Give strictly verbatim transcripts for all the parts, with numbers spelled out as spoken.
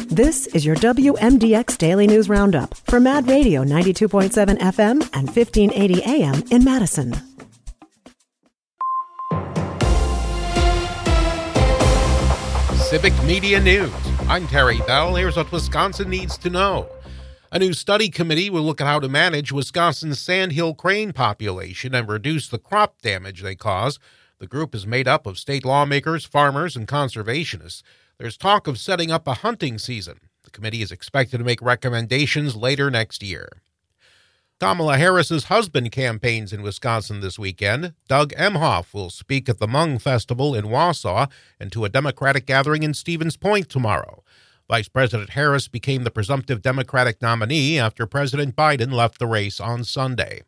This is your W M D X Daily News Roundup for Mad Radio ninety-two point seven F M and fifteen eighty A M in Madison. Civic Media News. I'm Terry Bell. Here's what Wisconsin needs to know. A new study committee will look at how to manage Wisconsin's sandhill crane population and reduce the crop damage they cause. The group is made up of state lawmakers, farmers, and conservationists. There's talk of setting up a hunting season. The committee is expected to make recommendations later next year. Kamala Harris's husband campaigns in Wisconsin this weekend. Doug Emhoff will speak at the Hmong Festival in Wausau and to a Democratic gathering in Stevens Point tomorrow. Vice President Harris became the presumptive Democratic nominee after President Biden left the race on Sunday.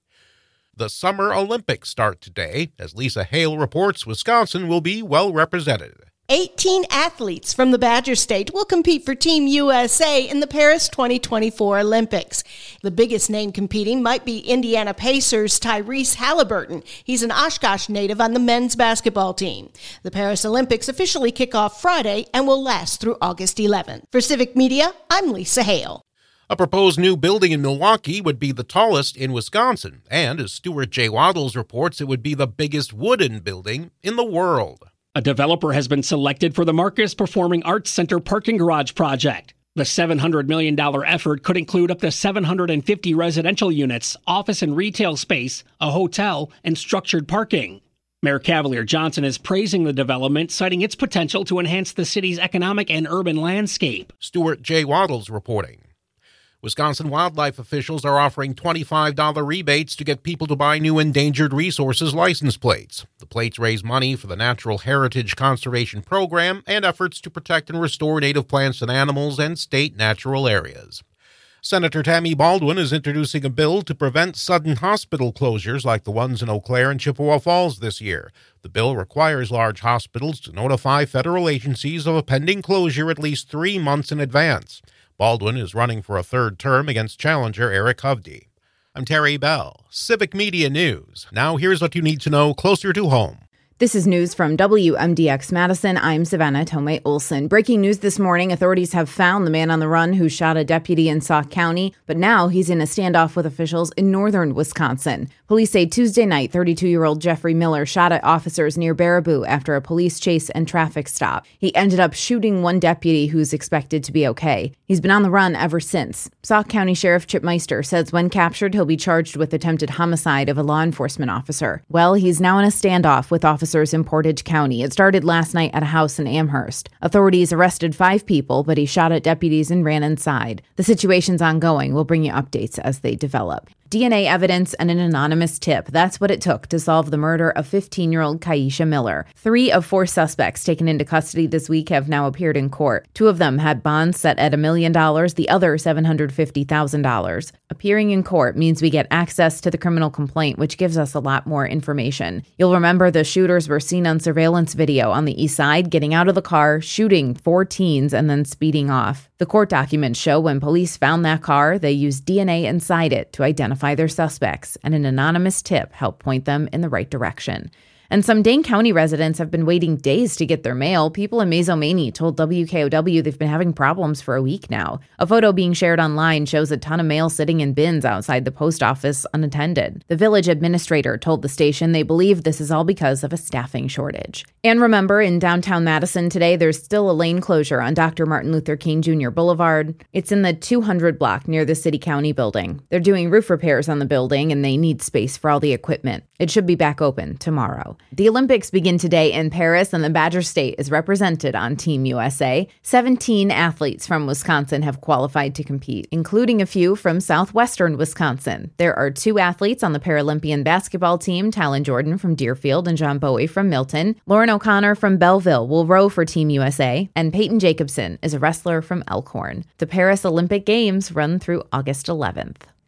The Summer Olympics start today. As Lisa Hale reports, Wisconsin will be well represented. eighteen athletes from the Badger State will compete for Team U S A in the Paris twenty twenty-four Olympics. The biggest name competing might be Indiana Pacers' Tyrese Halliburton. He's an Oshkosh native on the men's basketball team. The Paris Olympics officially kick off Friday and will last through August eleventh. For Civic Media, I'm Lisa Hale. A proposed new building in Milwaukee would be the tallest in Wisconsin, and as Stuart J. Waddles reports, it would be the biggest wooden building in the world. A developer has been selected for the Marcus Performing Arts Center parking garage project. The seven hundred million dollars effort could include up to seven hundred fifty residential units, office and retail space, a hotel, and structured parking. Mayor Cavalier Johnson is praising the development, citing its potential to enhance the city's economic and urban landscape. Stuart J. Waddles reporting. Wisconsin wildlife officials are offering twenty-five dollars rebates to get people to buy new endangered resources license plates. The plates raise money for the Natural Heritage Conservation Program and efforts to protect and restore native plants and animals and state natural areas. Senator Tammy Baldwin is introducing a bill to prevent sudden hospital closures like the ones in Eau Claire and Chippewa Falls this year. The bill requires large hospitals to notify federal agencies of a pending closure at least three months in advance. Baldwin is running for a third term against challenger Eric Hovde. I'm Terry Bell, Civic Media News. Now here's what you need to know closer to home. This is news from W M D X Madison. I'm Savannah Tomei Olson. Breaking news this morning, authorities have found the man on the run who shot a deputy in Sauk County, but now he's in a standoff with officials in northern Wisconsin. Police say Tuesday night, thirty-two-year-old Jeffrey Miller shot at officers near Baraboo after a police chase and traffic stop. He ended up shooting one deputy who's expected to be okay. He's been on the run ever since. Sauk County Sheriff Chip Meister says when captured, he'll be charged with attempted homicide of a law enforcement officer. Well, he's now in a standoff with officers in Portage County. It started last night at a house in Amherst. Authorities arrested five people, but he shot at deputies and ran inside. The situation's ongoing. We'll bring you updates as they develop. D N A evidence and an anonymous tip. That's what it took to solve the murder of fifteen-year-old Kaisha Miller. Three of four suspects taken into custody this week have now appeared in court. Two of them had bonds set at a million dollars, the other seven hundred fifty thousand dollars. Appearing in court means we get access to the criminal complaint, which gives us a lot more information. You'll remember the shooters were seen on surveillance video on the east side, getting out of the car, shooting four teens, and then speeding off. The court documents show when police found that car, they used D N A inside it to identify their suspects, and an anonymous tip helped point them in the right direction. And some Dane County residents have been waiting days to get their mail. People in Mazomaney told W K O W they've been having problems for a week now. A photo being shared online shows a ton of mail sitting in bins outside the post office unattended. The village administrator told the station they believe this is all because of a staffing shortage. And remember, in downtown Madison today, there's still a lane closure on Doctor Martin Luther King Junior Boulevard. It's in the two hundred block near the City County building. They're doing roof repairs on the building, and they need space for all the equipment. It should be back open tomorrow. The Olympics begin today in Paris, and the Badger State is represented on Team U S A. seventeen athletes from Wisconsin have qualified to compete, including a few from southwestern Wisconsin. There are two athletes on the Paralympian basketball team, Talon Jordan from Deerfield and John Bowie from Milton. Lauren O'Connor from Belleville will row for Team U S A, and Peyton Jacobson is a wrestler from Elkhorn. The Paris Olympic Games run through August eleventh.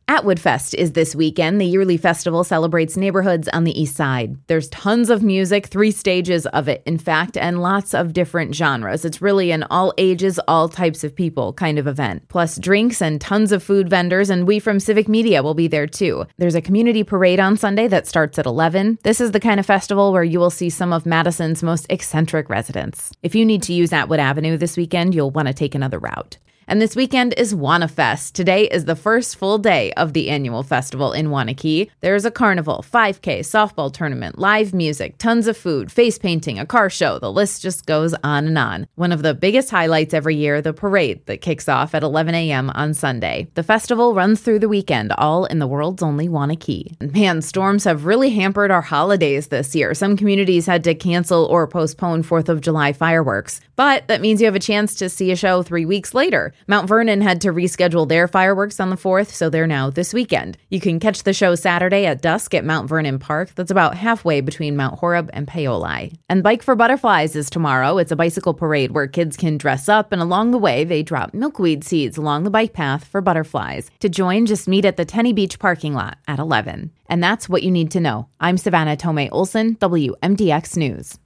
Atwood Fest is this weekend. The yearly festival celebrates neighborhoods on the east side. There's tons of music, three stages of it, in fact, and lots of different genres. It's really an all ages, all types of people kind of event. Plus drinks and tons of food vendors, and we from Civic Media will be there too. There's a community parade on Sunday that starts at eleven. This is the kind of festival where you will see some of Madison's most eccentric residents. If you need to use Atwood Avenue this weekend, you'll want to take another route. And this weekend is WannaFest. Today is the first full day of the annual festival in Waunakee. There's a carnival, five K, softball tournament, live music, tons of food, face painting, a car show. The list just goes on and on. One of the biggest highlights every year, the parade that kicks off at eleven a.m. on Sunday. The festival runs through the weekend, all in the world's only Waunakee. Man, storms have really hampered our holidays this year. Some communities had to cancel or postpone fourth of July fireworks. But that means you have a chance to see a show three weeks later. Mount Vernon had to reschedule their fireworks on the fourth, so they're now this weekend. You can catch the show Saturday at dusk at Mount Vernon Park. That's about halfway between Mount Horeb and Paoli. And Bike for Butterflies is tomorrow. It's a bicycle parade where kids can dress up, and along the way, they drop milkweed seeds along the bike path for butterflies. To join, just meet at the Tenny Beach parking lot at eleven. And that's what you need to know. I'm Savannah Tomei Olson, W M D X News.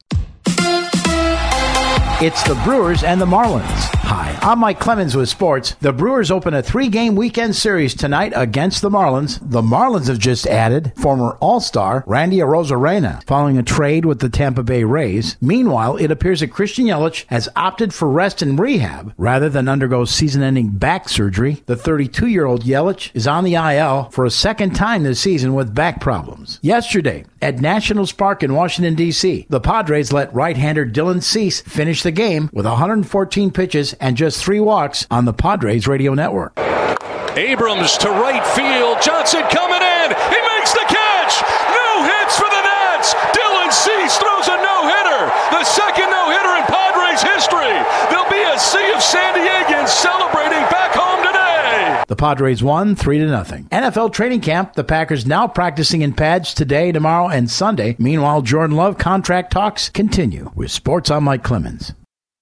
It's the Brewers and the Marlins. Hi, I'm Mike Clemens with sports. The Brewers open a three-game weekend series tonight against the Marlins. The Marlins have just added former All-Star Randy Arozarena following a trade with the Tampa Bay Rays. Meanwhile, it appears that Christian Yelich has opted for rest and rehab rather than undergo season-ending back surgery. The thirty-two-year-old Yelich is on the I L for a second time this season with back problems. Yesterday, at Nationals Park in Washington, D C, the Padres let right-hander Dylan Cease finish the game with one hundred fourteen pitches and just three walks on the Padres radio network. Abrams to right field. Johnson coming in. He makes the catch. No hits for the Nats. Dylan Cease throws a no-hitter. The second no-hitter in Padres history. There'll be a sea of San Diegans celebrating back home today. The Padres won three to nothing. N F L training camp. The Packers now practicing in pads today, tomorrow, and Sunday. Meanwhile, Jordan Love contract talks continue. With sports, I'm Mike Clemens.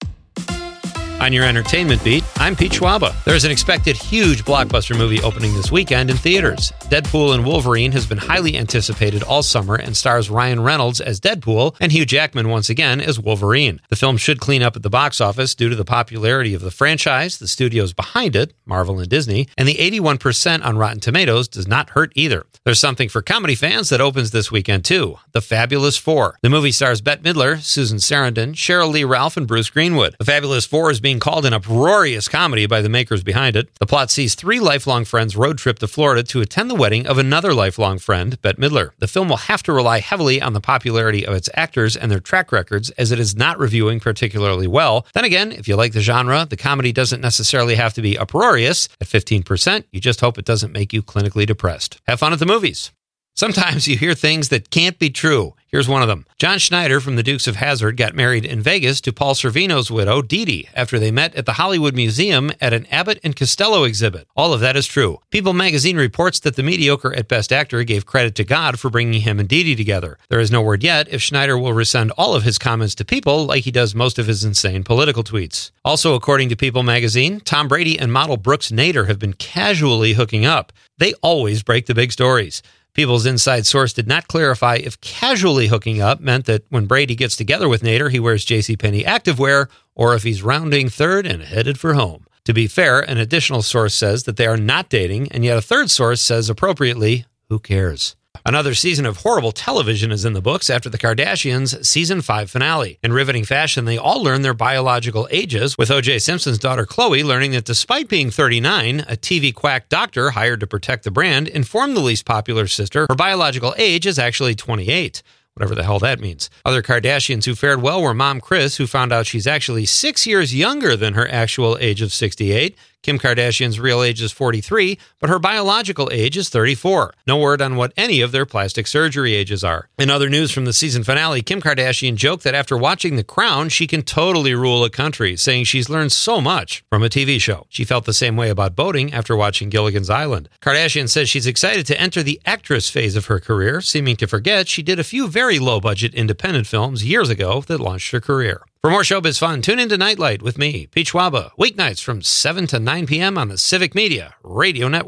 On your entertainment beat, I'm Pete Schwaba. There's an expected huge blockbuster movie opening this weekend in theaters. Deadpool and Wolverine has been highly anticipated all summer and stars Ryan Reynolds as Deadpool and Hugh Jackman once again as Wolverine. The film should clean up at the box office due to the popularity of the franchise, the studios behind it, Marvel and Disney, and the eighty-one percent on Rotten Tomatoes does not hurt either. There's something for comedy fans that opens this weekend too, The Fabulous Four. The movie stars Bette Midler, Susan Sarandon, Cheryl Lee Ralph, and Bruce Greenwood. The Fabulous Four is being called an uproarious comedy by the makers behind it. The plot sees three lifelong friends road trip to Florida to attend the wedding of another lifelong friend, Bette Midler. The film will have to rely heavily on the popularity of its actors and their track records, as it is not reviewing particularly well. Then again, if you like the genre, the comedy doesn't necessarily have to be uproarious. At fifteen percent, you just hope it doesn't make you clinically depressed. Have fun at the movies. Sometimes you hear things that can't be true. Here's one of them. John Schneider from the Dukes of Hazzard got married in Vegas to Paul Sorvino's widow, Dee Dee, after they met at the Hollywood Museum at an Abbott and Costello exhibit. All of that is true. People magazine reports that the mediocre at best actor gave credit to God for bringing him and Dee Dee together. There is no word yet if Schneider will resend all of his comments to People like he does most of his insane political tweets. Also, according to People magazine, Tom Brady and model Brooks Nader have been casually hooking up. They always break the big stories. People's inside source did not clarify if casually hooking up meant that when Brady gets together with Nader, he wears JCPenney activewear, or if he's rounding third and headed for home. To be fair, an additional source says that they are not dating, and yet a third source says appropriately, who cares? Another season of horrible television is in the books after the Kardashians' season five finale. In riveting fashion, they all learn their biological ages, with O J Simpson's daughter Khloe learning that despite being thirty-nine, a T V quack doctor hired to protect the brand informed the least popular sister her biological age is actually twenty-eight. Whatever the hell that means. Other Kardashians who fared well were Mom Kris, who found out she's actually six years younger than her actual age of sixty-eight. Kim Kardashian's real age is forty-three, but her biological age is thirty-four. No word on what any of their plastic surgery ages are. In other news from the season finale, Kim Kardashian joked that after watching The Crown, she can totally rule a country, saying she's learned so much from a T V show. She felt the same way about boating after watching Gilligan's Island. Kardashian says she's excited to enter the actress phase of her career, seeming to forget she did a few very low-budget independent films years ago that launched her career. For more showbiz fun, tune into Nightlight with me, Pete Schwaba, weeknights from seven to nine p.m. on the Civic Media Radio Network.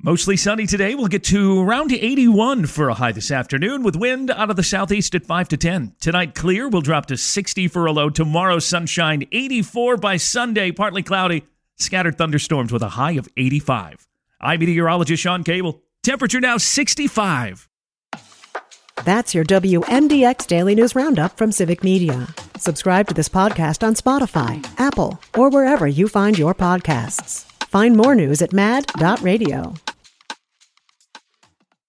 Mostly sunny today. We'll get to around eighty-one for a high this afternoon with wind out of the southeast at five to ten. Tonight, clear. We'll drop to sixty for a low. Tomorrow, sunshine, eighty-four by Sunday. Partly cloudy. Scattered thunderstorms with a high of eighty-five. I'm meteorologist Sean Cable. Temperature now sixty-five. That's your W M D X Daily News Roundup from Civic Media. Subscribe to this podcast on Spotify, Apple, or wherever you find your podcasts. Find more news at mad dot radio.